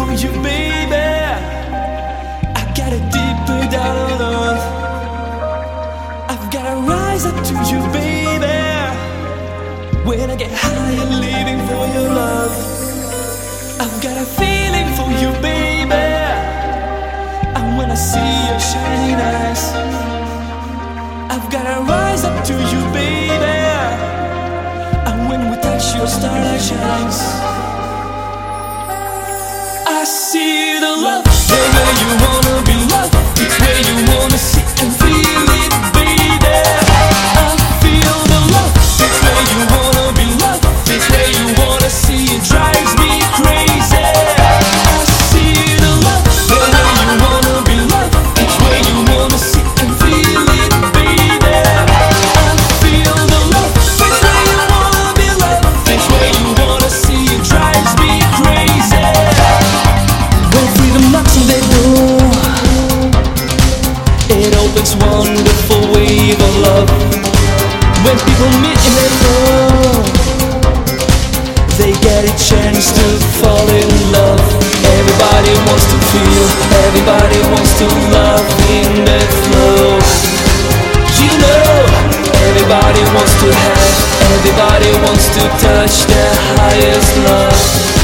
for you, baby. I got a deeper down on earth. I've gotta rise up to you, baby. When I get high and living for your love, I've got a feeling for you, baby. And when I see your shining eyes, I've gotta rise up to you, baby. And when we touch, your starlight shines. I see the love, the way you wanna be loved. It's where you wanna sit and feel it, baby. I feel the love, it's where you wanna be loved. It's where you wanna see, it drives me crazy. I see the love, the way you wanna be loved. It's where you wanna sit and feel it, baby. I feel the love, it's where you wanna be loved. It's where you wanna see, it drives me crazy. When freedom knocks on their door, it opens wonderful wave of love. When people meet in their love, they get a chance to fall in love. Everybody wants to feel, everybody wants to love in that flow. You know, everybody wants to have, everybody wants to touch their highest love.